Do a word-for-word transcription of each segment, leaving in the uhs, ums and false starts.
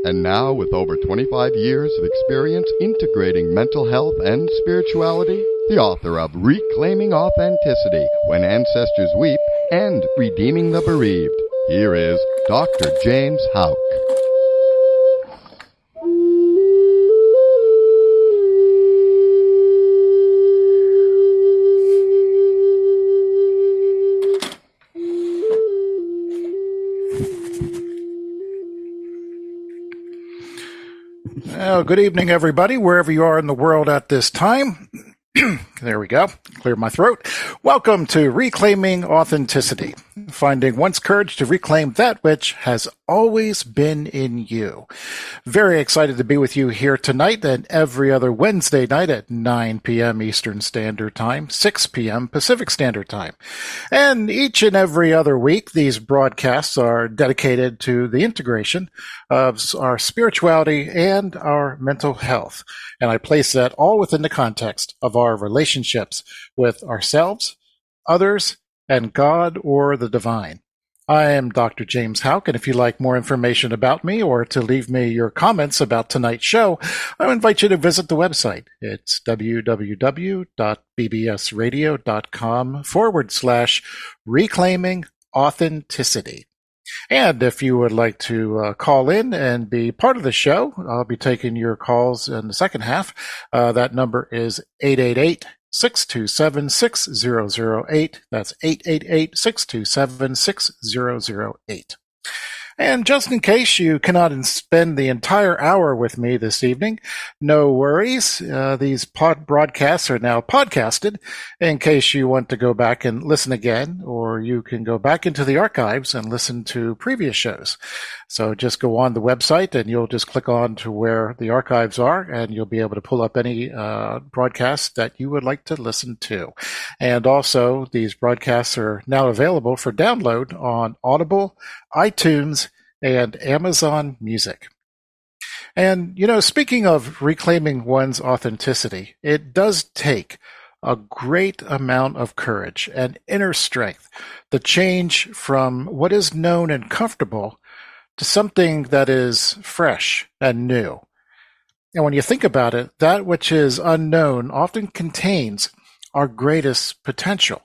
And now, with over twenty-five years of experience integrating mental health and spirituality, the author of Reclaiming Authenticity, When Ancestors Weep, and Redeeming the Bereaved, here is Doctor James Houck. Well, good evening, everybody, wherever you are in the world at this time. There we go. Clear my throat. Welcome to Reclaiming Authenticity, finding one's courage to reclaim that which has always been in you. Very excited to be with you here tonight and every other Wednesday night at nine p.m. Eastern Standard Time, six p.m. Pacific Standard Time. And each and every other week, these broadcasts are dedicated to the integration of our spirituality and our mental health. And I place that all within the context of our relationships with ourselves, others, and God or the divine. I am Doctor James Houck, and if you'd like more information about me or to leave me your comments about tonight's show, I invite you to visit the website. It's www.bbsradio.com forward slash reclaiming authenticity. And if you would like to uh, call in and be part of the show, I'll be taking your calls in the second half. Uh, that number is eight eight eight, six two seven, six zero zero eight. That's eight eight eight, six two seven, six zero zero eight. And just in case you cannot spend the entire hour with me this evening, no worries. Uh, these pod broadcasts are now podcasted in case you want to go back and listen again, or you can go back into the archives and listen to previous shows. So just go on the website and you'll just click on to where the archives are, and you'll be able to pull up any uh, broadcasts that you would like to listen to. And also, these broadcasts are now available for download on Audible, iTunes, and Amazon Music. And, you know, speaking of reclaiming one's authenticity, it does take a great amount of courage and inner strength to change from what is known and comfortable to something that is fresh and new. And when you think about it, that which is unknown often contains our greatest potential.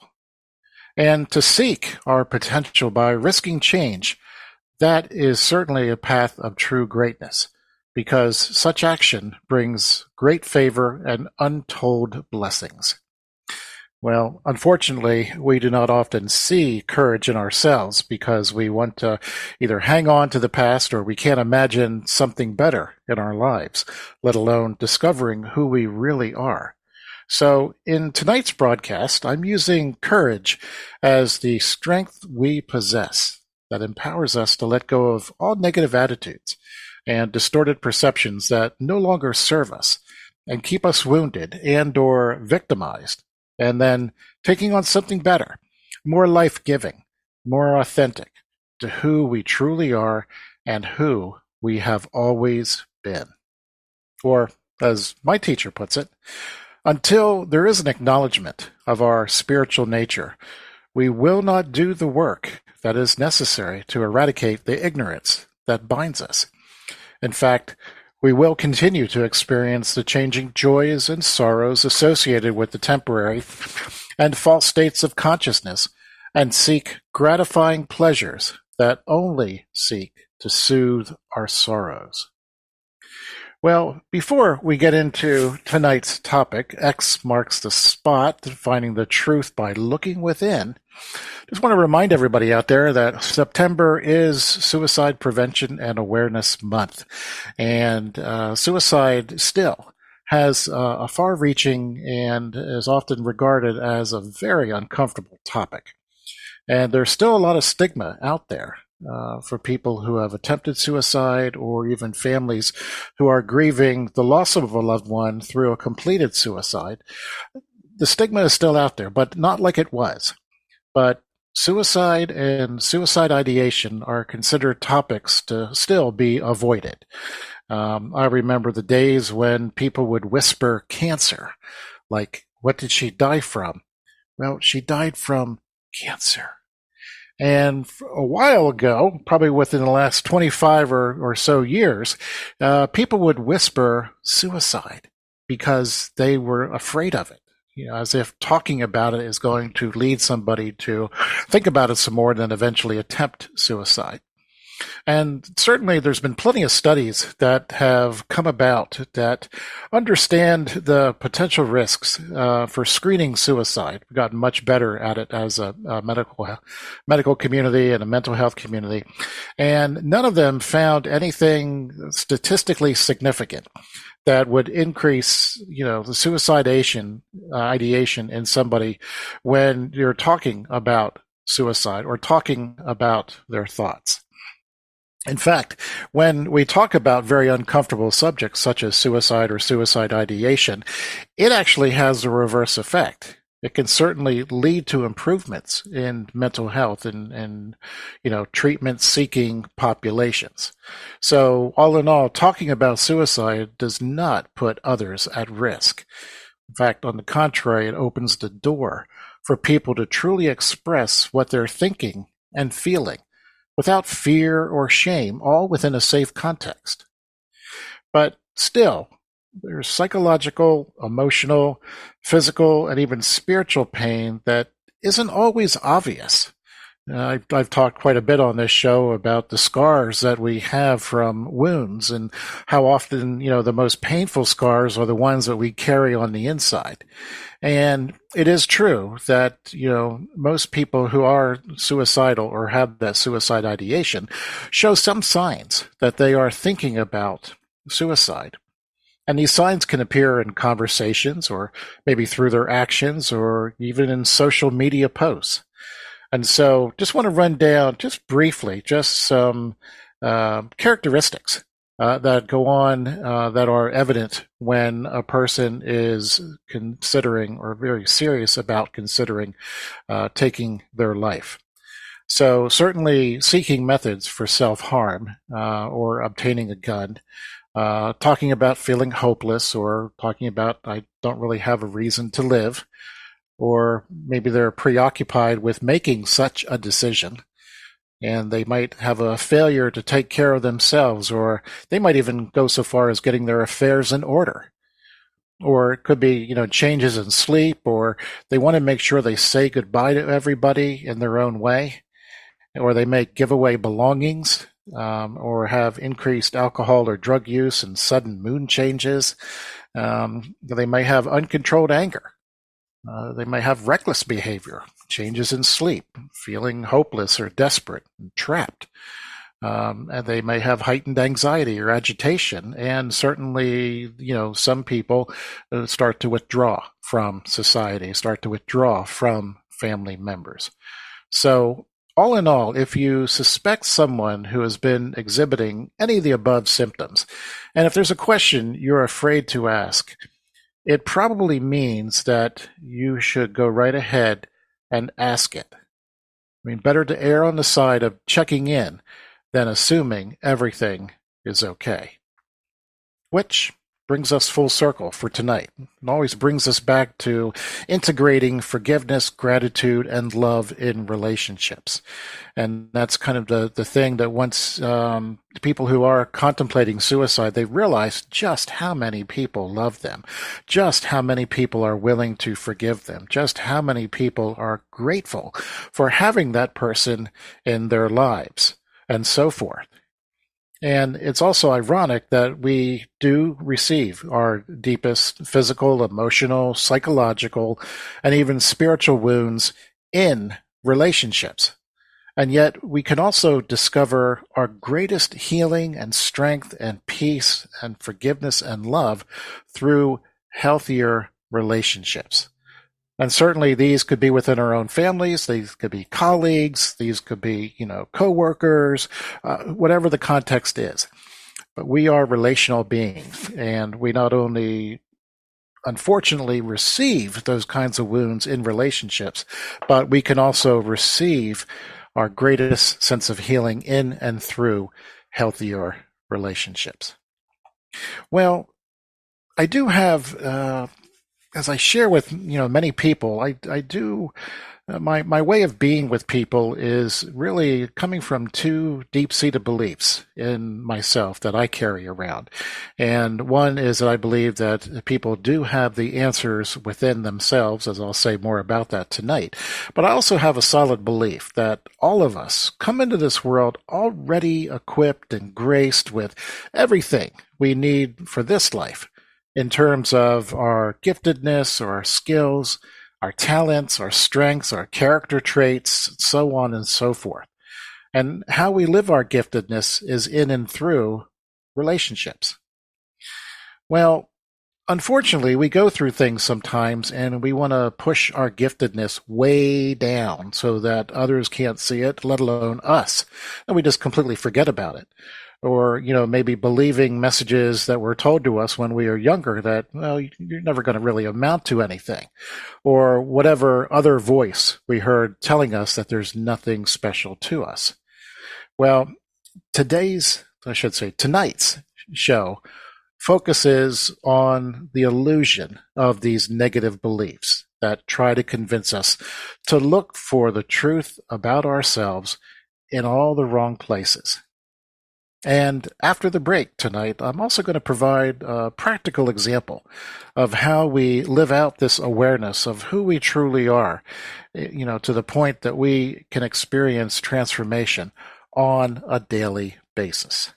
And to seek our potential by risking change, that is certainly a path of true greatness, because such action brings great favor and untold blessings. Well, unfortunately, we do not often see courage in ourselves because we want to either hang on to the past or we can't imagine something better in our lives, let alone discovering who we really are. So in tonight's broadcast, I'm using courage as the strength we possess that empowers us to let go of all negative attitudes and distorted perceptions that no longer serve us and keep us wounded and or victimized, and then taking on something better, more life-giving, more authentic to who we truly are and who we have always been. Or, as my teacher puts it, until there is an acknowledgement of our spiritual nature, we will not do the work that is necessary to eradicate the ignorance that binds us. In fact, we will continue to experience the changing joys and sorrows associated with the temporary and false states of consciousness and seek gratifying pleasures that only seek to soothe our sorrows. Well, before we get into tonight's topic, X marks the spot, finding the truth by looking within, just want to remind everybody out there that September is Suicide Prevention and Awareness Month. And uh, suicide still has uh, a far-reaching and is often regarded as a very uncomfortable topic. And there's still a lot of stigma out there uh, for people who have attempted suicide, or even families who are grieving the loss of a loved one through a completed suicide. The stigma is still out there, but not like it was. But suicide and suicide ideation are considered topics to still be avoided. Um, I remember the days when people would whisper cancer, like, what did she die from? Well, she died from cancer. And a while ago, probably within the last twenty-five or, or so years, uh, people would whisper suicide because they were afraid of it, you know, as if talking about it is going to lead somebody to think about it some more and then eventually attempt suicide. And certainly there's been plenty of studies that have come about that understand the potential risks uh, for screening suicide. We've gotten much better at it as a, a medical medical community and a mental health community. And none of them found anything statistically significant that would increase, you know, the suicidation uh, ideation in somebody when you're talking about suicide or talking about their thoughts. In fact, when we talk about very uncomfortable subjects such as suicide or suicide ideation, it actually has a reverse effect. It can certainly lead to improvements in mental health and, and you know, treatment-seeking populations. So all in all, talking about suicide does not put others at risk. In fact, on the contrary, it opens the door for people to truly express what they're thinking and feeling, without fear or shame, all within a safe context. But still, there's psychological, emotional, physical, and even spiritual pain that isn't always obvious. Uh, I've, I've talked quite a bit on this show about the scars that we have from wounds and how often, you know, the most painful scars are the ones that we carry on the inside. And it is true that, you know, most people who are suicidal or have that suicide ideation show some signs that they are thinking about suicide. And these signs can appear in conversations or maybe through their actions or even in social media posts. And so just want to run down just briefly just some uh, characteristics uh, that go on uh, that are evident when a person is considering or very serious about considering uh, taking their life. So certainly seeking methods for self-harm uh, or obtaining a gun, uh, talking about feeling hopeless or talking about I don't really have a reason to live, or maybe they're preoccupied with making such a decision, and they might have a failure to take care of themselves, or they might even go so far as getting their affairs in order. Or it could be, you know, changes in sleep, or they want to make sure they say goodbye to everybody in their own way, or they may give away belongings, um, or have increased alcohol or drug use and sudden mood changes. Um, they may have uncontrolled anger. Uh, they may have reckless behavior, changes in sleep, feeling hopeless or desperate and trapped. Um, and they may have heightened anxiety or agitation. And certainly, you know, some people uh, start to withdraw from society, start to withdraw from family members. So all in all, if you suspect someone who has been exhibiting any of the above symptoms, and if there's a question you're afraid to ask, it probably means that you should go right ahead and ask it. I mean, better to err on the side of checking in than assuming everything is okay. Which brings us full circle for tonight. It always brings us back to integrating forgiveness, gratitude, and love in relationships. And that's kind of the, the thing that once um, people who are contemplating suicide, they realize just how many people love them, just how many people are willing to forgive them, just how many people are grateful for having that person in their lives, and so forth. And it's also ironic that we do receive our deepest physical, emotional, psychological, and even spiritual wounds in relationships. And yet we can also discover our greatest healing and strength and peace and forgiveness and love through healthier relationships. And certainly these could be within our own families, these could be colleagues, these could be, you know, coworkers, uh, whatever the context is. But we are relational beings, and we not only unfortunately receive those kinds of wounds in relationships, but we can also receive our greatest sense of healing in and through healthier relationships. Well, I do have uh, as I share with, you know, many people, I, I do, uh, my, my way of being with people is really coming from two deep-seated beliefs in myself that I carry around. And one is that I believe that people do have the answers within themselves, as I'll say more about that tonight. But I also have a solid belief that all of us come into this world already equipped and graced with everything we need for this life, in terms of our giftedness or our skills, our talents, our strengths, our character traits, so on and so forth. And how we live our giftedness is in and through relationships. Well, unfortunately, we go through things sometimes and we want to push our giftedness way down so that others can't see it, let alone us. And we just completely forget about it. Or, you know, maybe believing messages that were told to us when we were younger that, well, you're never going to really amount to anything. Or whatever other voice we heard telling us that there's nothing special to us. Well, today's, I should say, tonight's show focuses on the illusion of these negative beliefs that try to convince us to look for the truth about ourselves in all the wrong places. And after the break tonight, I'm also going to provide a practical example of how we live out this awareness of who we truly are, you know, to the point that we can experience transformation on a daily basis.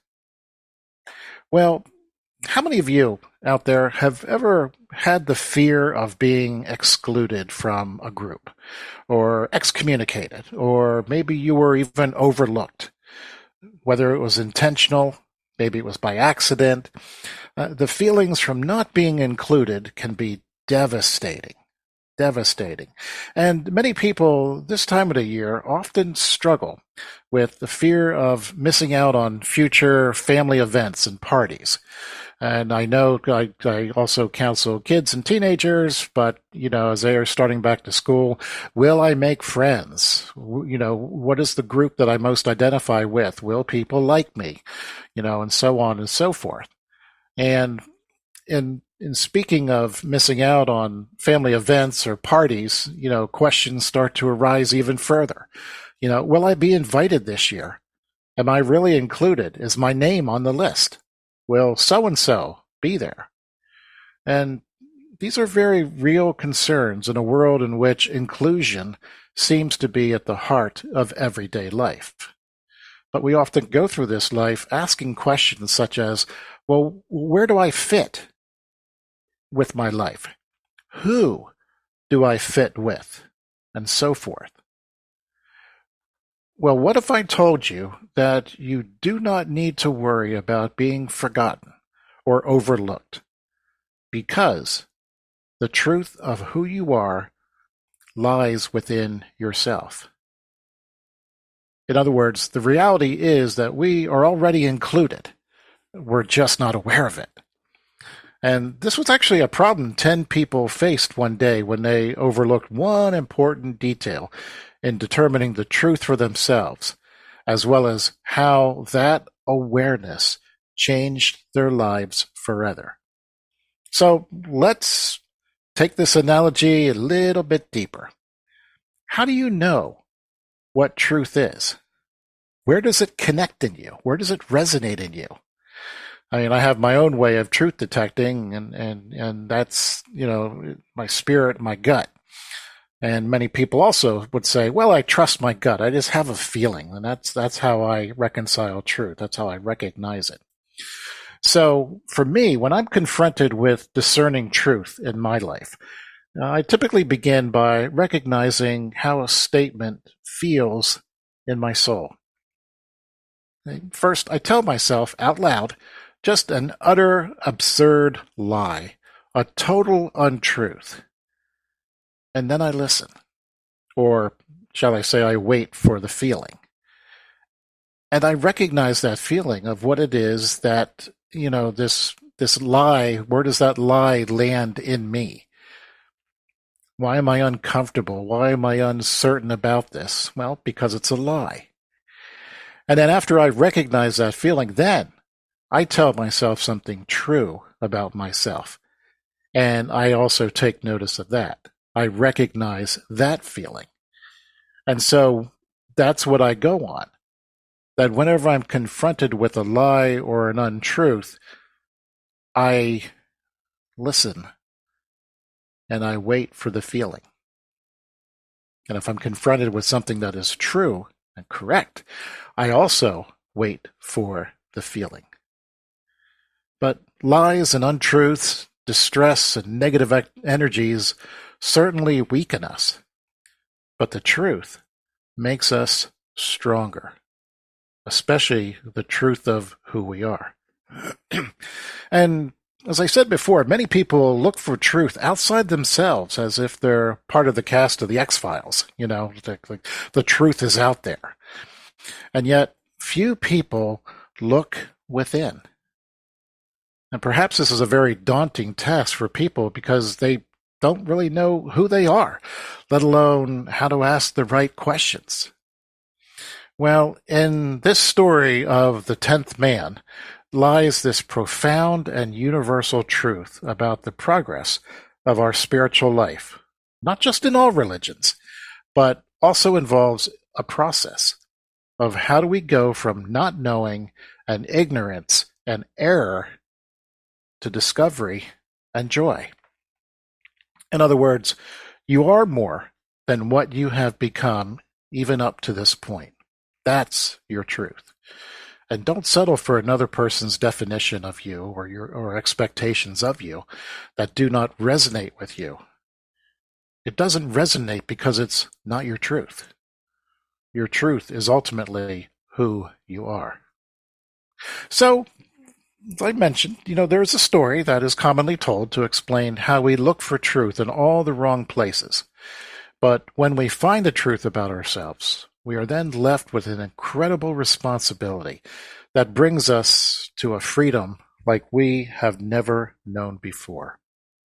Well, how many of you out there have ever had the fear of being excluded from a group, or excommunicated, or maybe you were even overlooked? Whether it was intentional, maybe it was by accident, uh, the feelings from not being included can be devastating, devastating. And many people this time of the year often struggle with the fear of missing out on future family events and parties. And I know I, I also counsel kids and teenagers, but, you know, as they are starting back to school, will I make friends? You know, what is the group that I most identify with? Will people like me? You know, and so on and so forth. And in in speaking of missing out on family events or parties, you know, questions start to arise even further. You know, will I be invited this year? Am I really included? Is my name on the list? Will so-and-so be there? And these are very real concerns in a world in which inclusion seems to be at the heart of everyday life. But we often go through this life asking questions such as, well, where do I fit with my life? Who do I fit with? And so forth. Well, what if I told you that you do not need to worry about being forgotten or overlooked, because the truth of who you are lies within yourself? In other words, the reality is that we are already included. We're just not aware of it. And this was actually a problem ten people faced one day when they overlooked one important detail in determining the truth for themselves, as well as how that awareness changed their lives forever. So let's take this analogy a little bit deeper. How do you know what truth is? Where does it connect in you? Where does it resonate in you? I mean, I have my own way of truth detecting, and, and, and that's, you know, my spirit, my gut. And many people also would say, well, I trust my gut. I just have a feeling. And that's, that's how I reconcile truth. That's how I recognize it. So for me, when I'm confronted with discerning truth in my life, uh, I typically begin by recognizing how a statement feels in my soul. First, I tell myself out loud just an utter, absurd lie, a total untruth. And then I listen, or shall I say I wait for the feeling. And I recognize that feeling of what it is that, you know, this this lie, where does that lie land in me? Why am I uncomfortable? Why am I uncertain about this? Well, because it's a lie. And then after I recognize that feeling, then I tell myself something true about myself. And I also take notice of that. I recognize that feeling. And so that's what I go on. That whenever I'm confronted with a lie or an untruth, I listen and I wait for the feeling. And if I'm confronted with something that is true and correct, I also wait for the feeling. But lies and untruths, distress and negative energies certainly weaken us. But the truth makes us stronger, especially the truth of who we are. And as I said before, many people look for truth outside themselves as if they're part of the cast of the X-Files. You know, the, the, the truth is out there. And yet, few people look within. And perhaps this is a very daunting task for people because they don't really know who they are, let alone how to ask the right questions. Well, in this story of the tenth man lies this profound and universal truth about the progress of our spiritual life, not just in all religions, but also involves a process of how do we go from not knowing and ignorance and error to discovery and joy. In other words, you are more than what you have become even up to this point. That's your truth. And don't settle for another person's definition of you or your or expectations of you that do not resonate with you. It doesn't resonate because it's not your truth. Your truth is ultimately who you are. So, as I mentioned, you know, there's a story that is commonly told to explain how we look for truth in all the wrong places. But when we find the truth about ourselves, we are then left with an incredible responsibility that brings us to a freedom like we have never known before.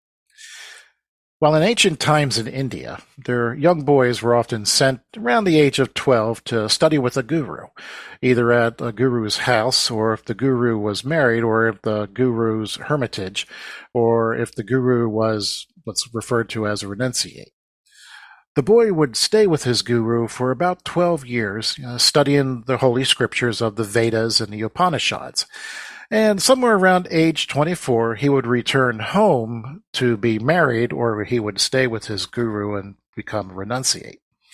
While in ancient times in India, their young boys were often sent around the age of twelve to study with a guru, either at a guru's house, or if the guru was married, or if the guru's hermitage, or if the guru was what's referred to as a renunciate. The boy would stay with his guru for about twelve years, you know, studying the holy scriptures of the Vedas and the Upanishads. And somewhere around age twenty-four, he would return home to be married, or he would stay with his guru and become a renunciate.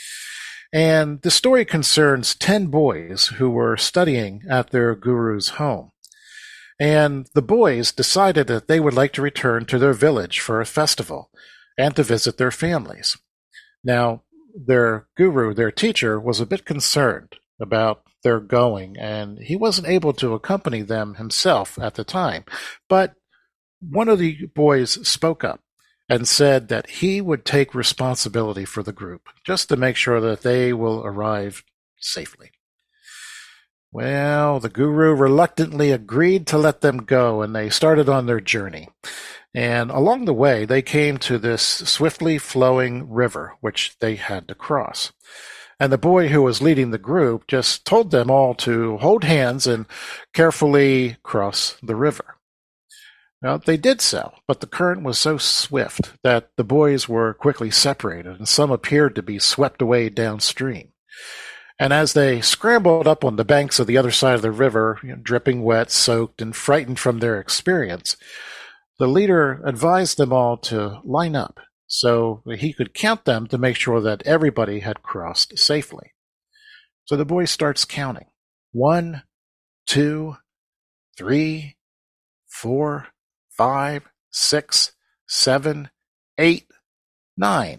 And the story concerns ten boys who were studying at their guru's home. And the boys decided that they would like to return to their village for a festival and to visit their families. Now, their guru, their teacher, was a bit concerned about their going, and he wasn't able to accompany them himself at the time. But one of the boys spoke up and said that he would take responsibility for the group, just to make sure that they will arrive safely. Well, the guru reluctantly agreed to let them go, and they started on their journey. And along the way, they came to this swiftly flowing river, which they had to cross. And the boy who was leading the group just told them all to hold hands and carefully cross the river. Now, they did so, but the current was so swift that the boys were quickly separated, and some appeared to be swept away downstream. And as they scrambled up on the banks of the other side of the river, you know, dripping wet, soaked, and frightened from their experience, the leader advised them all to line up so he could count them to make sure that everybody had crossed safely. So the boy starts counting. One, two, three, four, five, six, seven, eight, nine.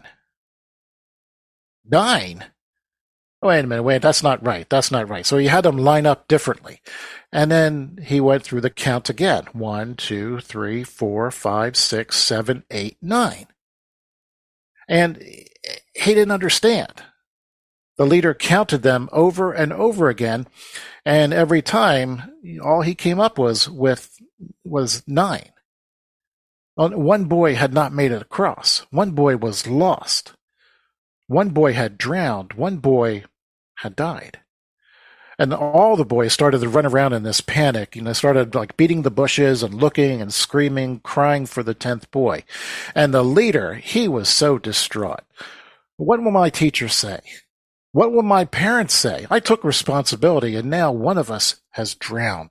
Nine? Wait a minute, wait, that's not right, that's not right. So he had them line up differently. And then he went through the count again. One, two, three, four, five, six, seven, eight, nine. And he didn't understand. The leader counted them over and over again, and every time, all he came up was with was nine. One boy had not made it across. One boy was lost. One boy had drowned. One boy had died. And all the boys started to run around in this panic. You know, started like beating the bushes and looking and screaming, crying for the tenth boy. And the leader, he was so distraught. What will my teacher say? What will my parents say? I took responsibility, and now one of us has drowned.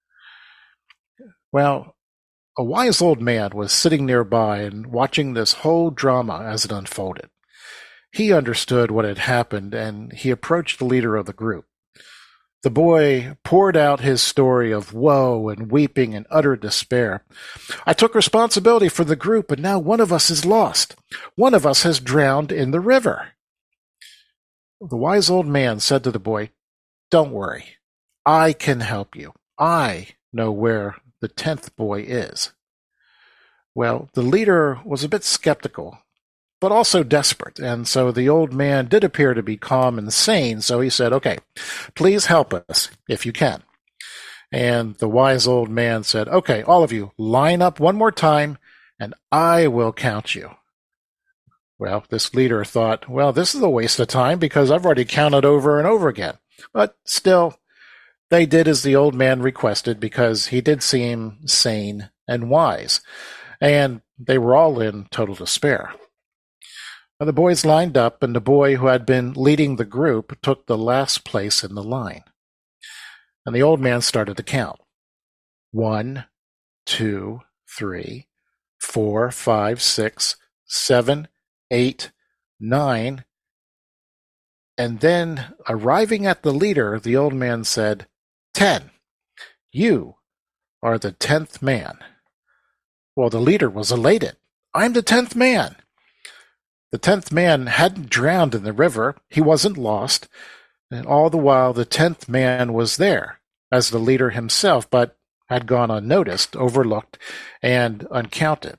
Well, a wise old man was sitting nearby and watching this whole drama as it unfolded. He understood what had happened, and he approached the leader of the group. The boy poured out his story of woe and weeping and utter despair. I took responsibility for the group, and now one of us is lost. One of us has drowned in the river. The wise old man said to the boy, "Don't worry. I can help you. I know where the tenth boy is." Well, the leader was a bit skeptical, but also desperate, and so the old man did appear to be calm and sane, so he said, "Okay, please help us if you can." And the wise old man said, "Okay, all of you, line up one more time, and I will count you." Well, this leader thought, well, this is a waste of time because I've already counted over and over again. But still, they did as the old man requested because he did seem sane and wise, and they were all in total despair. Now, the boys lined up, and the boy who had been leading the group took the last place in the line. And the old man started to count. One, two, three, four, five, six, seven, eight, nine. And then, arriving at the leader, the old man said, "Ten. You are the tenth man." Well, the leader was elated. "I'm the tenth man." The tenth man hadn't drowned in the river. He wasn't lost. And all the while, the tenth man was there as the leader himself, but had gone unnoticed, overlooked, and uncounted.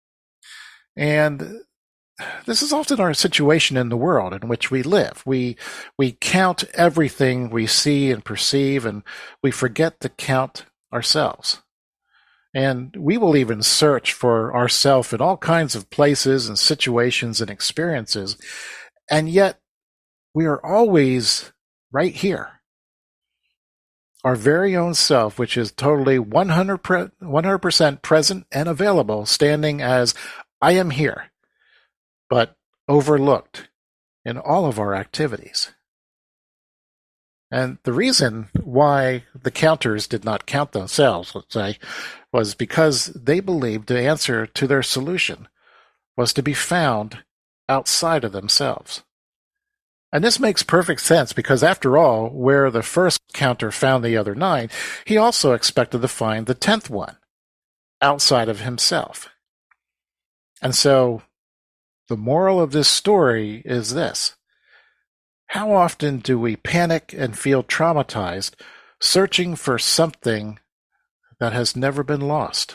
And this is often our situation in the world in which we live. We we count everything we see and perceive, and we forget to count ourselves. And we will even search for ourselves in all kinds of places and situations and experiences, and yet we are always right here. Our very own self, which is totally one hundred percent present and available, standing as I am here, but overlooked in all of our activities. And the reason why the counters did not count themselves, let's say, was because they believed the answer to their solution was to be found outside of themselves. And this makes perfect sense because, after all, where the first counter found the other nine, he also expected to find the tenth one outside of himself. And so the moral of this story is this. How often do we panic and feel traumatized searching for something that has never been lost?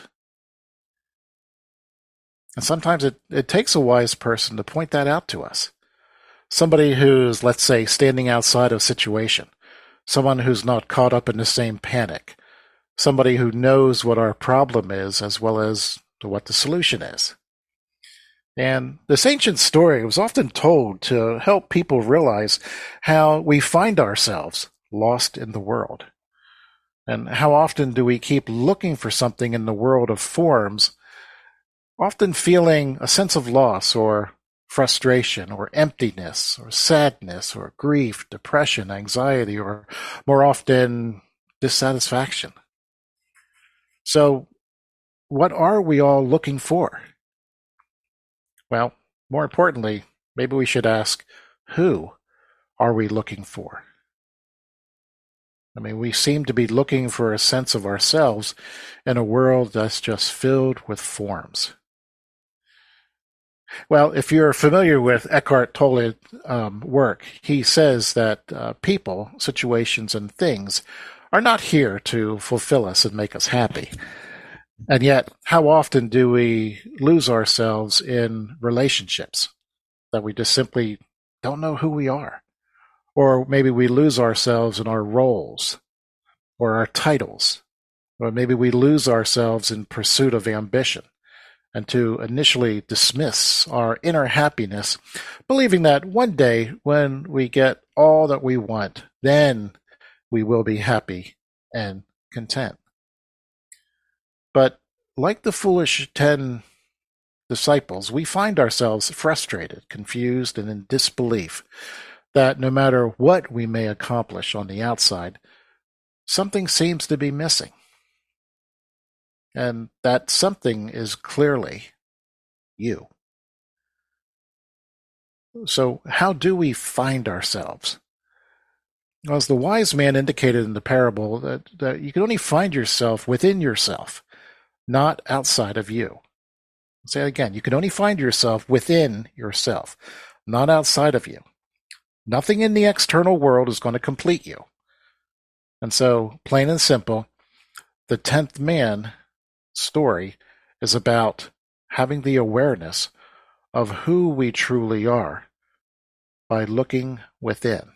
And sometimes it, it takes a wise person to point that out to us. Somebody who's, let's say, standing outside of a situation. Someone who's not caught up in the same panic. Somebody who knows what our problem is as well as what the solution is. And this ancient story was often told to help people realize how we find ourselves lost in the world. And how often do we keep looking for something in the world of forms, often feeling a sense of loss or frustration or emptiness or sadness or grief, depression, anxiety, or more often dissatisfaction. So, what are we all looking for? Well, more importantly, maybe we should ask, who are we looking for? I mean, we seem to be looking for a sense of ourselves in a world that's just filled with forms. Well, if you're familiar with Eckhart Tolle's um, work, he says that uh, people, situations, and things are not here to fulfill us and make us happy. And yet, how often do we lose ourselves in relationships that we just simply don't know who we are? Or maybe we lose ourselves in our roles or our titles. Or maybe we lose ourselves in pursuit of ambition and to initially dismiss our inner happiness, believing that one day when we get all that we want, then we will be happy and content. But like the foolish ten disciples, we find ourselves frustrated, confused, and in disbelief that no matter what we may accomplish on the outside, something seems to be missing. And that something is clearly you. So how do we find ourselves? Well, as the wise man indicated in the parable, that, that you can only find yourself within yourself, not outside of you. I'll say it again, you can only find yourself within yourself, not outside of you. Nothing in the external world is going to complete you. And so, plain and simple, the tenth man story is about having the awareness of who we truly are by looking within.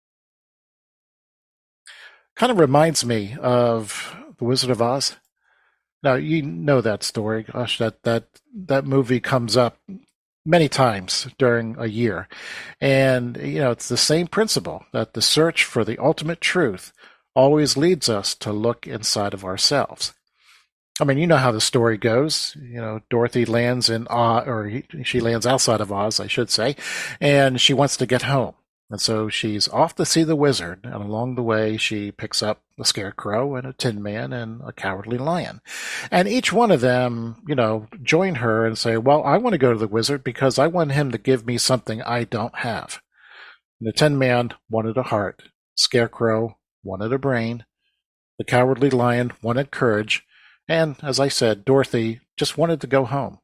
Kind of reminds me of The Wizard of Oz. Now, you know that story. Gosh, that, that, that movie comes up many times during a year. And, you know, it's the same principle that the search for the ultimate truth always leads us to look inside of ourselves. I mean, you know how the story goes. You know, Dorothy lands in Oz, or he, she lands outside of Oz, I should say, and she wants to get home. And so she's off to see the wizard, and along the way she picks up a scarecrow and a tin man and a cowardly lion. And each one of them, you know, join her and say, well, I want to go to the wizard because I want him to give me something I don't have. And the tin man wanted a heart, scarecrow wanted a brain, the cowardly lion wanted courage, and, as I said, Dorothy just wanted to go home.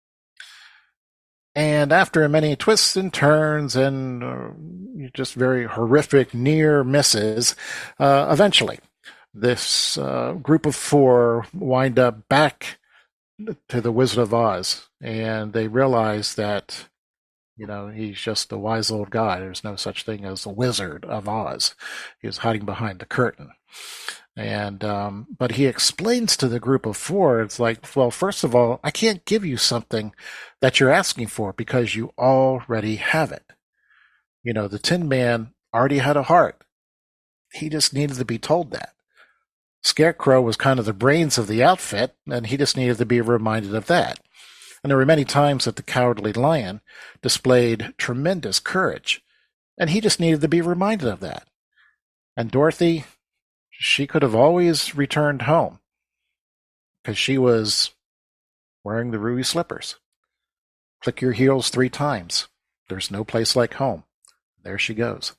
And after many twists and turns and uh, just very horrific near misses, uh, eventually this uh, group of four wind up back to the Wizard of Oz, and they realize that, you know, he's just a wise old guy. There's no such thing as the Wizard of Oz. He was hiding behind the curtain. And um, but he explains to the group of four, it's like, well, first of all, I can't give you something that you're asking for because you already have it. You know, the Tin Man already had a heart. He just needed to be told that. Scarecrow was kind of the brains of the outfit, and he just needed to be reminded of that. And there were many times that the Cowardly Lion displayed tremendous courage, and he just needed to be reminded of that. And Dorothy, she could have always returned home because she was wearing the ruby slippers. Click your heels three times. There's no place like home. There she goes.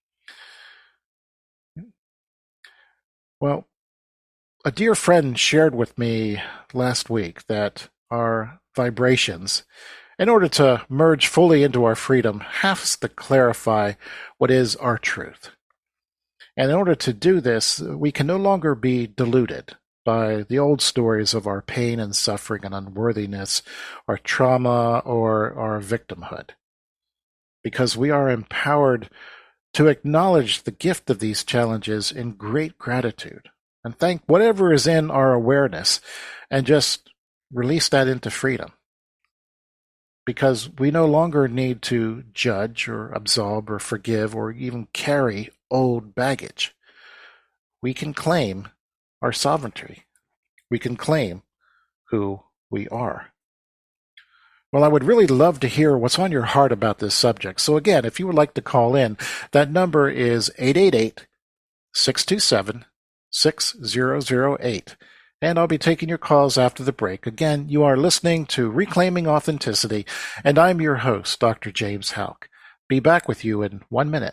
Well, a dear friend shared with me last week that our vibrations, in order to merge fully into our freedom, has to clarify what is our truth. And in order to do this, we can no longer be deluded by the old stories of our pain and suffering and unworthiness, our trauma, or our victimhood. Because we are empowered to acknowledge the gift of these challenges in great gratitude and thank whatever is in our awareness and just release that into freedom. Because we no longer need to judge or absolve or forgive or even carry old baggage. We can claim our sovereignty. We can claim who we are. Well, I would really love to hear what's on your heart about this subject. So again, if you would like to call in, that number is eight eight eight, six two seven, six zero zero eight. And I'll be taking your calls after the break. Again, you are listening to Reclaiming Authenticity, and I'm your host, Doctor James Houck. Be back with you in one minute.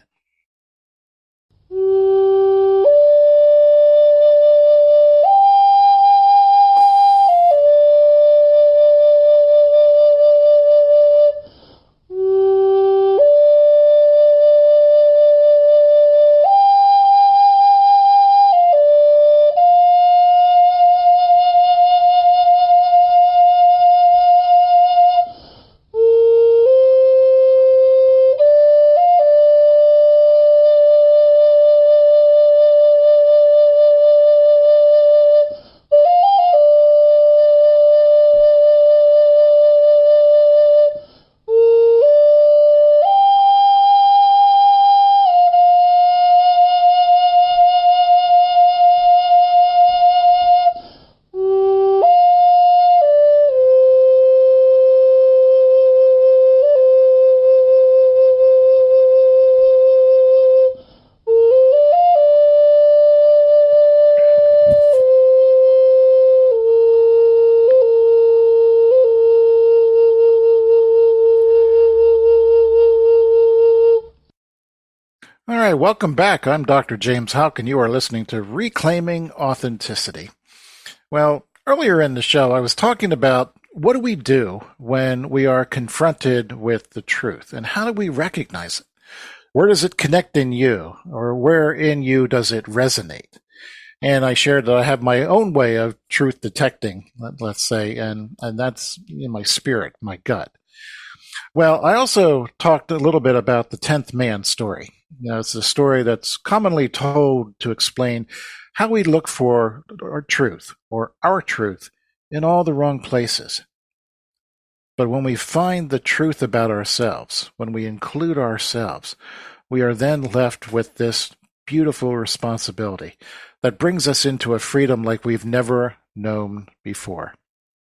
All right, welcome back. I'm Doctor James Houck, and you are listening to Reclaiming Authenticity. Well, earlier in the show, I was talking about what do we do when we are confronted with the truth, and how do we recognize it? Where does it connect in you, or where in you does it resonate? And I shared that I have my own way of truth detecting, let's say, and, and that's in my spirit, my gut. Well, I also talked a little bit about the tenth man story. You know, it's a story that's commonly told to explain how we look for our truth or our truth in all the wrong places. But when we find the truth about ourselves, when we include ourselves, we are then left with this beautiful responsibility that brings us into a freedom like we've never known before.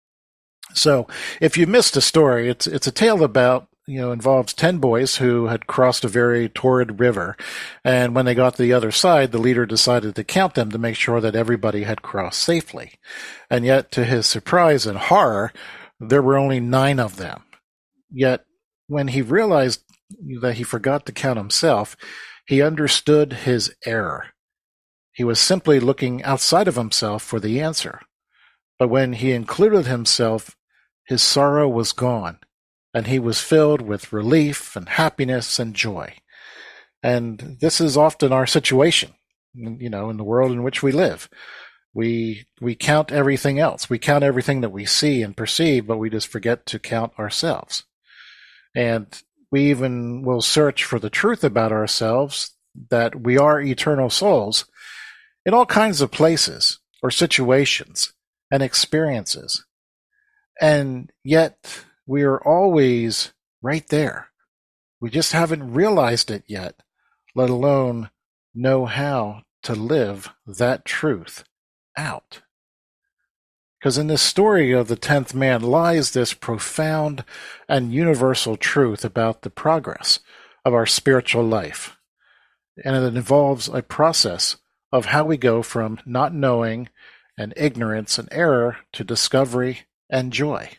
So if you missed the story, it's it's a tale about, you know, involves ten boys who had crossed a very torrid river. And when they got to the other side, the leader decided to count them to make sure that everybody had crossed safely. And yet, to his surprise and horror, there were only nine of them. Yet, when he realized that he forgot to count himself, he understood his error. He was simply looking outside of himself for the answer. But when he included himself, his sorrow was gone, and he was filled with relief and happiness and joy. And this is often our situation, you know, in the world in which we live. We we count everything else. We count everything that we see and perceive, but we just forget to count ourselves. And we even will search for the truth about ourselves, that we are eternal souls, in all kinds of places or situations and experiences. And yet we are always right there. We just haven't realized it yet, let alone know how to live that truth out. Because in this story of the tenth man lies this profound and universal truth about the progress of our spiritual life. And it involves a process of how we go from not knowing and ignorance and error to discovery and joy.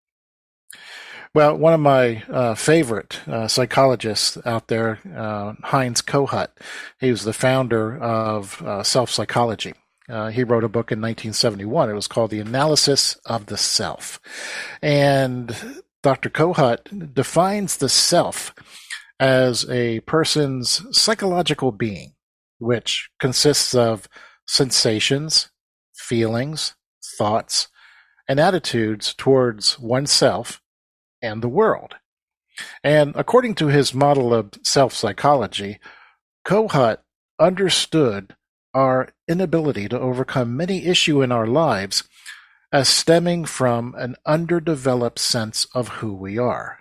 Well, one of my uh, favorite uh, psychologists out there, uh, Heinz Kohut, he was the founder of uh, self-psychology. Uh, he wrote a book in nineteen seventy-one. It was called The Analysis of the Self. And Doctor Kohut defines the self as a person's psychological being, which consists of sensations, feelings, thoughts, and attitudes towards oneself and the world. And according to his model of self-psychology, Kohut understood our inability to overcome many issues in our lives as stemming from an underdeveloped sense of who we are.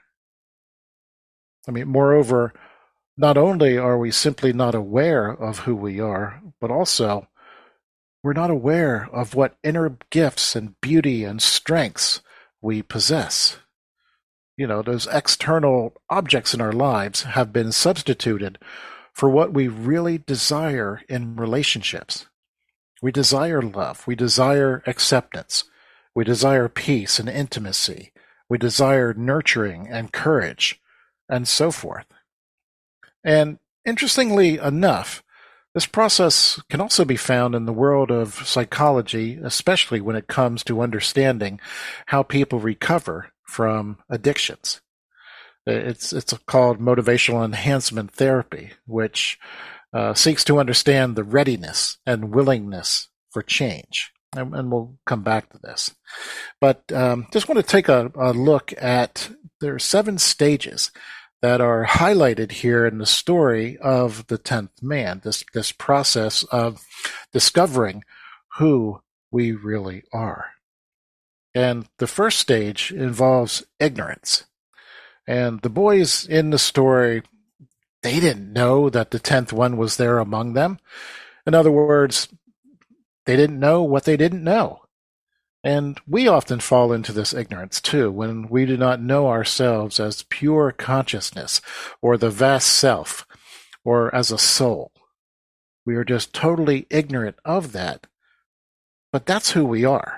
I mean, moreover, not only are we simply not aware of who we are, but also we're not aware of what inner gifts and beauty and strengths we possess. You know, those external objects in our lives have been substituted for what we really desire in relationships. We desire love. We desire acceptance. We desire peace and intimacy. We desire nurturing and courage, and so forth. And interestingly enough, this process can also be found in the world of psychology, especially when it comes to understanding how people recover from addictions. It's it's called motivational enhancement therapy, which uh, seeks to understand the readiness and willingness for change. And, and we'll come back to this. But um, just want to take a, a look at, there are seven stages that are highlighted here in the story of the tenth man, this, this process of discovering who we really are. And the first stage involves ignorance. And the boys in the story, they didn't know that the tenth one was there among them. In other words, they didn't know what they didn't know. And we often fall into this ignorance too, when we do not know ourselves as pure consciousness or the vast self or as a soul. We are just totally ignorant of that. But that's who we are.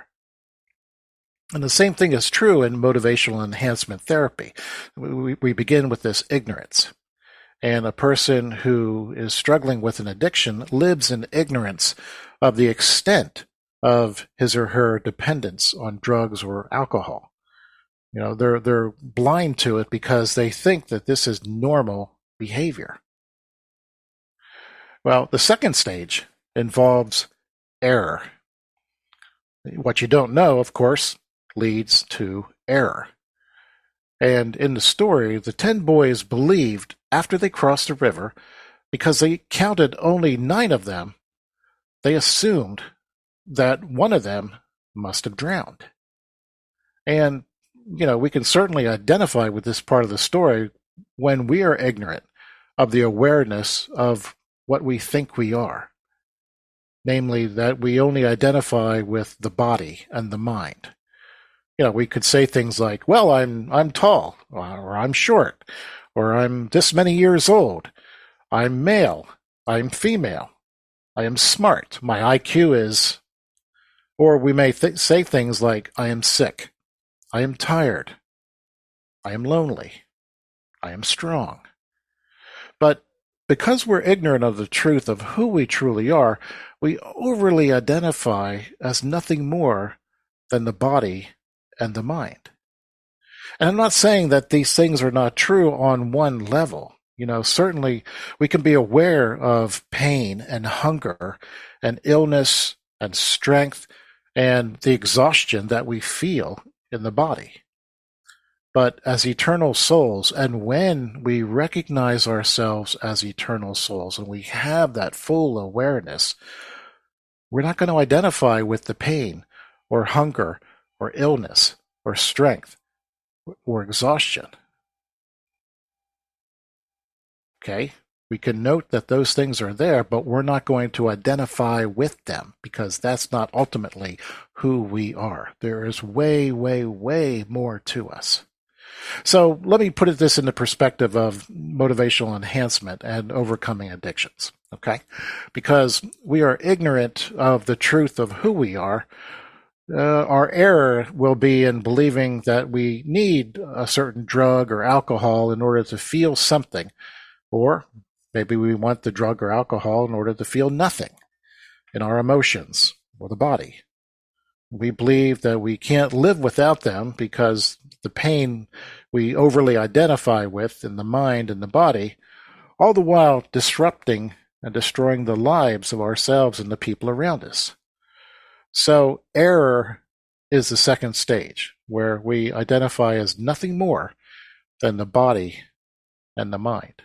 And the same thing is true in motivational enhancement therapy. We, we begin with this ignorance. And a person who is struggling with an addiction lives in ignorance of the extent of his or her dependence on drugs or alcohol. You know, they're they're blind to it because they think that this is normal behavior. Well, the second stage involves error. What you don't know, of course, leads to error. And in the story, the ten boys believed after they crossed the river, because they counted only nine of them, they assumed that one of them must have drowned. And, you know, we can certainly identify with this part of the story when we are ignorant of the awareness of what we think we are. Namely, that we only identify with the body and the mind. You know, we could say things like, well, I'm I'm tall, or I'm short, or I'm this many years old, I'm male, I'm female, I am smart, my I Q is... Or we may th- say things like, I am sick, I am tired, I am lonely, I am strong. But because we're ignorant of the truth of who we truly are, we overly identify as nothing more than the body and the mind. And I'm not saying that these things are not true on one level. You know, certainly we can be aware of pain and hunger and illness and strength and the exhaustion that we feel in the body. But as eternal souls, and when we recognize ourselves as eternal souls and we have that full awareness, we're not going to identify with the pain or hunger or illness or strength or exhaustion. Okay? We can note that those things are there, but we're not going to identify with them because that's not ultimately who we are. There is way, way, way more to us. So let me put it this in the perspective of motivational enhancement and overcoming addictions, okay? Because we are ignorant of the truth of who we are, uh, our error will be in believing that we need a certain drug or alcohol in order to feel something, or maybe we want the drug or alcohol in order to feel nothing in our emotions or the body. We believe that we can't live without them because the pain we overly identify with in the mind and the body, all the while disrupting and destroying the lives of ourselves and the people around us. So error is the second stage, where we identify as nothing more than the body and the mind.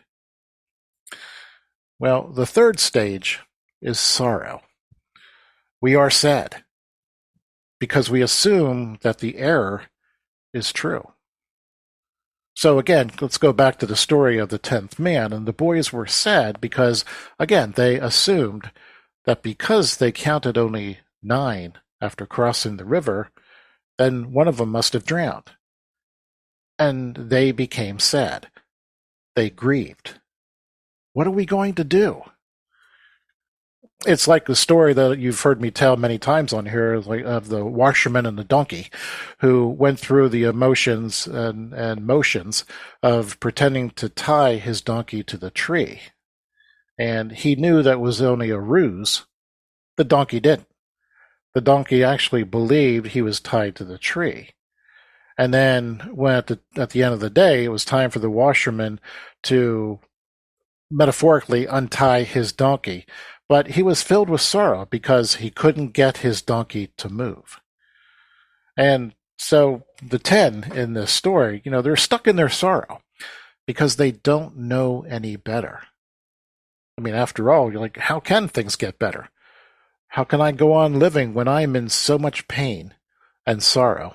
Well, the third stage is sorrow. We are sad because we assume that the error is true. So again, let's go back to the story of the tenth man, and the boys were sad because, again, they assumed that because they counted only nine after crossing the river, then one of them must have drowned. And they became sad. They grieved. What are we going to do? It's like the story that you've heard me tell many times on here, like of the washerman and the donkey, who went through the emotions and, and motions of pretending to tie his donkey to the tree. And he knew that was only a ruse. The donkey didn't. The donkey actually believed he was tied to the tree. And then when at the, at the end of the day, it was time for the washerman to metaphorically untie his donkey. But he was filled with sorrow because he couldn't get his donkey to move. And so the ten in this story, you know, they're stuck in their sorrow because they don't know any better. I mean, after all, you're like, how can things get better? How can I go on living when I'm in so much pain and sorrow?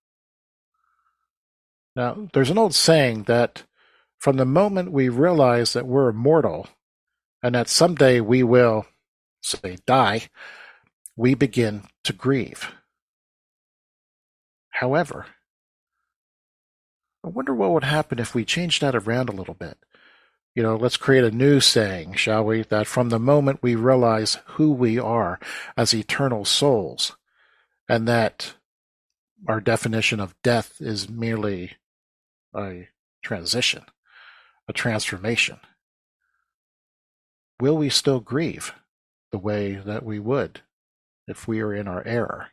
Now, there's an old saying that from the moment we realize that we're mortal, and that someday we will, say, die, we begin to grieve. However, I wonder what would happen if we changed that around a little bit. You know, let's create a new saying, shall we, that from the moment we realize who we are as eternal souls, and that our definition of death is merely a transition, a transformation. will we still grieve the way that we would if we are in our error?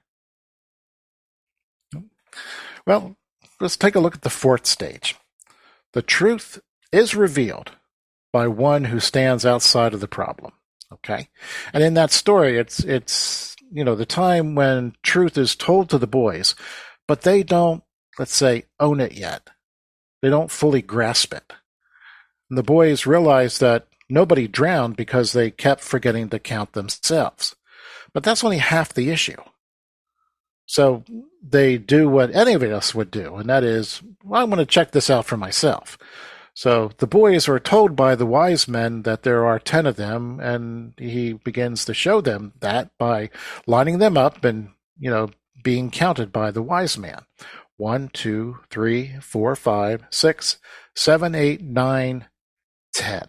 Well, let's take a look at the fourth stage. The truth is revealed by one who stands outside of the problem. Okay? And in that story, it's, it's, you know, the time when truth is told to the boys, but they don't, let's say, own it yet. They don't fully grasp it. And the boys realize that nobody drowned because they kept forgetting to count themselves. But that's only half the issue. So they do what any of us would do, and that is, well, I'm going to check this out for myself. So the boys are told by the wise men that there are ten of them, and he begins to show them that by lining them up and, you know, being counted by the wise man. One, two, three, four, five, six, seven, eight, nine, ten.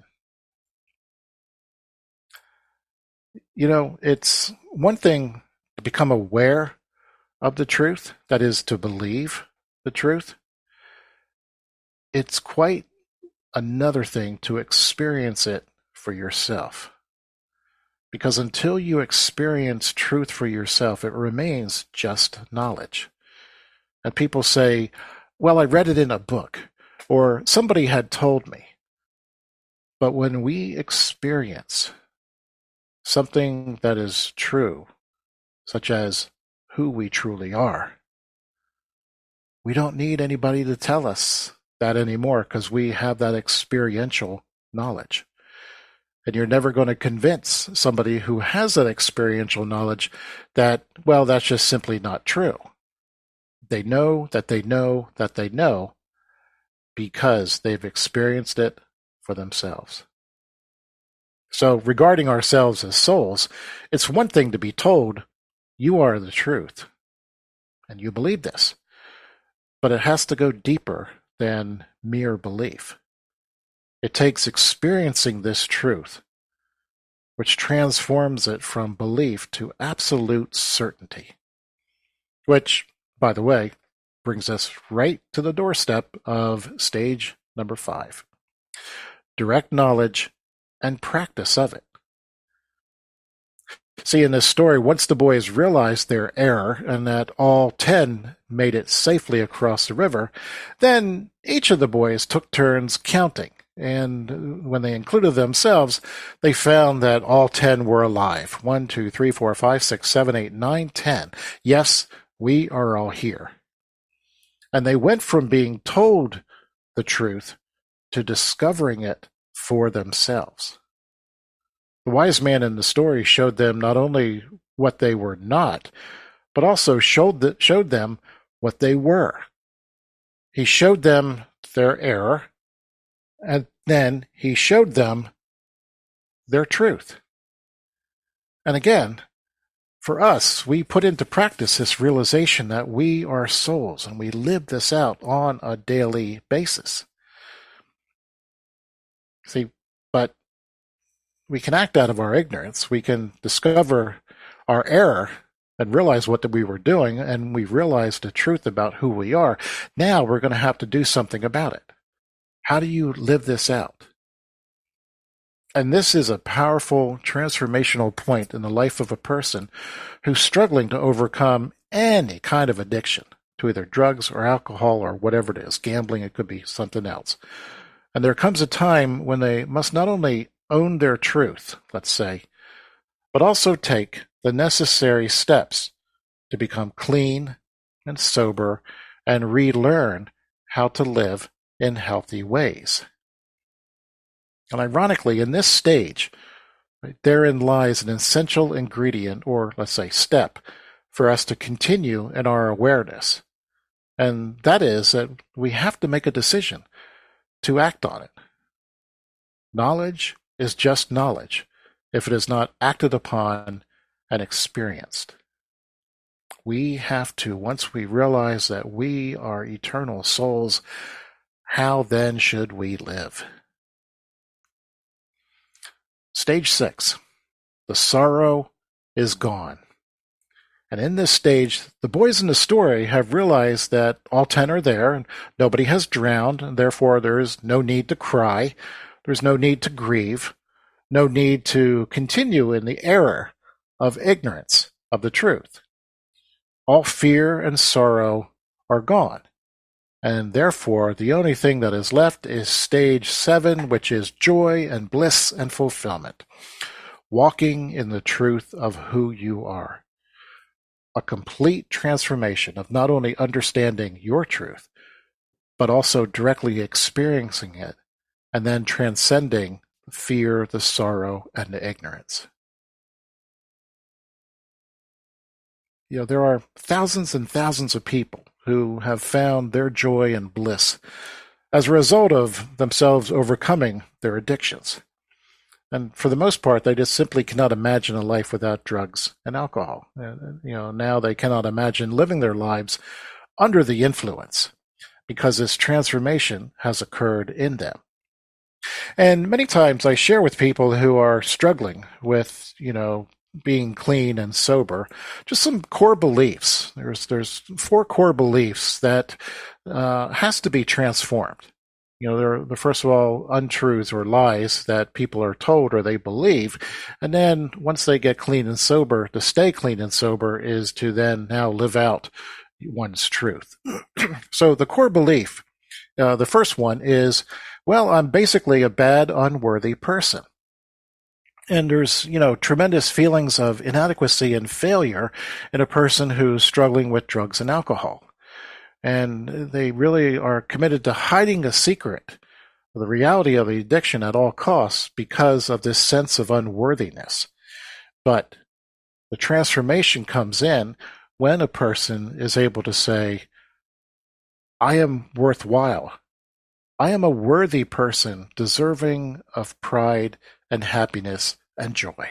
You know, it's one thing to become aware of the truth, that is, to believe the truth. It's quite another thing to experience it for yourself. Because until you experience truth for yourself, it remains just knowledge. And people say, well, I read it in a book, or somebody had told me. But when we experience something that is true, such as who we truly are, we don't need anybody to tell us that anymore, because we have that experiential knowledge. And you're never going to convince somebody who has that experiential knowledge that, well, that's just simply not true. They know that they know that they know because they've experienced it for themselves. So regarding ourselves as souls, it's one thing to be told, you are the truth, and you believe this. But it has to go deeper than mere belief. It takes experiencing this truth, which transforms it from belief to absolute certainty. Which, by the way, brings us right to the doorstep of stage number five. Direct knowledge and practice of it. See, in this story, once the boys realized their error and that all ten made it safely across the river, then each of the boys took turns counting. And when they included themselves, they found that all ten were alive. One, two, three, four, five, six, seven, eight, nine, ten. Yes, we are all here. And they went from being told the truth to discovering it for themselves. The wise man in the story showed them not only what they were not, but also showed, the, showed them what they were. He showed them their error, and then he showed them their truth. And again, for us, we put into practice this realization that we are souls, and we live this out on a daily basis. See, but we can act out of our ignorance. We can discover our error and realize what we were doing, and we realize the truth about who we are. Now we're going to have to do something about it. How do you live this out? And this is a powerful transformational point in the life of a person who's struggling to overcome any kind of addiction to either drugs or alcohol or whatever it is. Gambling, it could be something else. And there comes a time when they must not only own their truth, let's say, but also take the necessary steps to become clean and sober and relearn how to live in healthy ways. And ironically, in this stage, right, therein lies an essential ingredient, or let's say step, for us to continue in our awareness. And that is that we have to make a decision to act on it. Knowledge is just knowledge if it is not acted upon and experienced. We have to, once we realize that we are eternal souls, how then should we live? Stage six, the sorrow is gone. And in this stage, the boys in the story have realized that all ten are there and nobody has drowned, and therefore there is no need to cry. There's no need to grieve. no need to continue in the error of ignorance of the truth. All fear and sorrow are gone, and therefore the only thing that is left is stage seven, which is joy and bliss and fulfillment, walking in the truth of who you are. A complete transformation of not only understanding your truth, but also directly experiencing it, and then transcending the fear, the sorrow, and the ignorance. You know, there are thousands and thousands of people who have found their joy and bliss as a result of themselves overcoming their addictions. And for the most part, they just simply cannot imagine a life without drugs and alcohol. And, you know, now they cannot imagine living their lives under the influence because this transformation has occurred in them. And many times I share with people who are struggling with, you know, being clean and sober, just some core beliefs. There's there's four core beliefs that uh, has to be transformed. You know, they're the first of all untruths or lies that people are told or they believe, and then once they get clean and sober, to stay clean and sober is to then now live out one's truth. So the core belief, uh, the first one is, well, I'm basically a bad, unworthy person. And there's, you know, tremendous feelings of inadequacy and failure in a person who's struggling with drugs and alcohol. And they really are committed to hiding a secret, the reality of the addiction at all costs, because of this sense of unworthiness. But the transformation comes in when a person is able to say, I am worthwhile. I am a worthy person, deserving of pride and happiness and joy.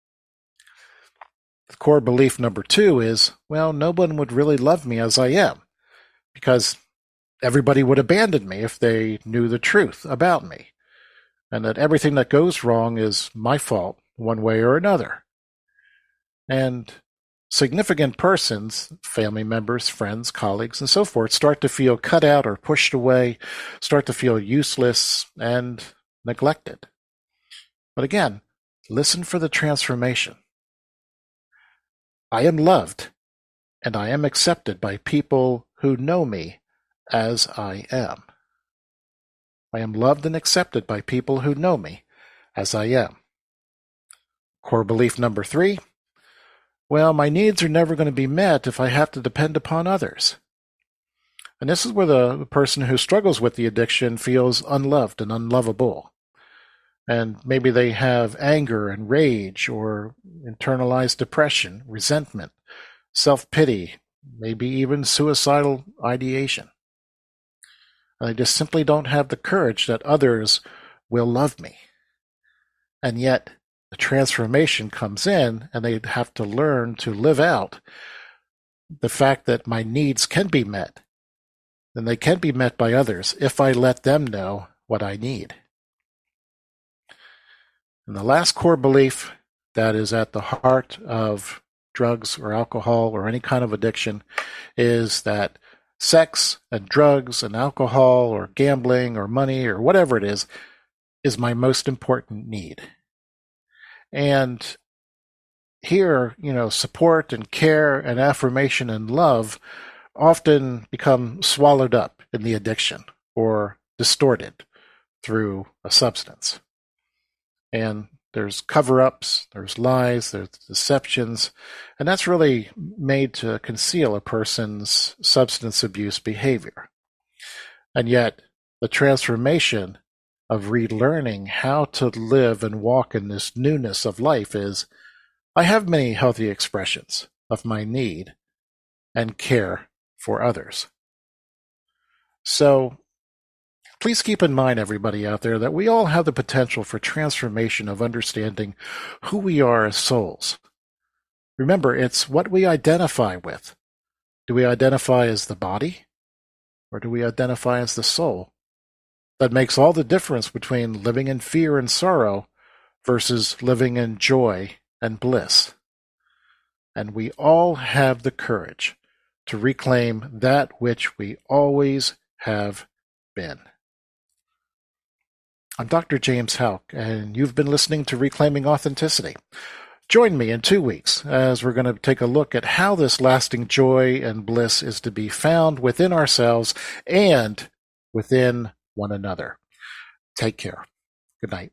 The core belief number two is, well, no one would really love me as I am, because everybody would abandon me if they knew the truth about me, and that everything that goes wrong is my fault one way or another. And significant persons, family members, friends, colleagues, and so forth, start to feel cut out or pushed away, start to feel useless and neglected. But again, listen for the transformation. I am loved, and I am accepted by people who know me as I am. I am loved and accepted by people who know me as I am. Core belief number three, well, my needs are never going to be met if I have to depend upon others. And this is where the person who struggles with the addiction feels unloved and unlovable. And maybe they have anger and rage or internalized depression, resentment, self-pity, maybe even suicidal ideation. And they just simply don't have the courage that others will love me. And yet, the transformation comes in, and they have to learn to live out the fact that my needs can be met, and they can be met by others if I let them know what I need. And the last core belief that is at the heart of drugs or alcohol or any kind of addiction is that sex and drugs and alcohol or gambling or money or whatever it is, is my most important need. And here, you know, support and care and affirmation and love often become swallowed up in the addiction or distorted through a substance. And there's cover-ups, there's lies, there's deceptions, and that's really made to conceal a person's substance abuse behavior. And yet, the transformation of relearning how to live and walk in this newness of life is, I have many healthy expressions of my need and care for others. So, please keep in mind, everybody out there, that we all have the potential for transformation of understanding who we are as souls. Remember, it's what we identify with. Do we identify as the body, or do we identify as the soul? That makes all the difference between living in fear and sorrow versus living in joy and bliss. And we all have the courage to reclaim that which we always have been. I'm Doctor James Houck, and you've been listening to Reclaiming Authenticity. Join me in two weeks as we're going to take a look at how this lasting joy and bliss is to be found within ourselves and within one another. Take care. Good night.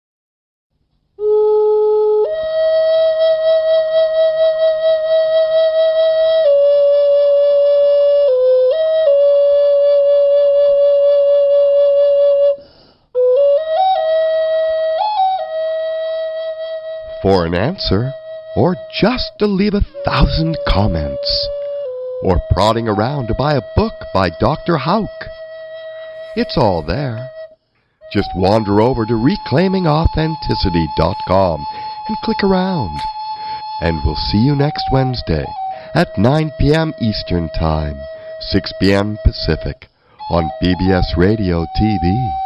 For an answer, or just to leave a thousand comments, or prodding around to buy a book by Doctor Houck, it's all there. Just wander over to reclaiming authenticity dot com and click around. And we'll see you next Wednesday at nine p.m. Eastern Time, six p.m. Pacific on B B S Radio T V.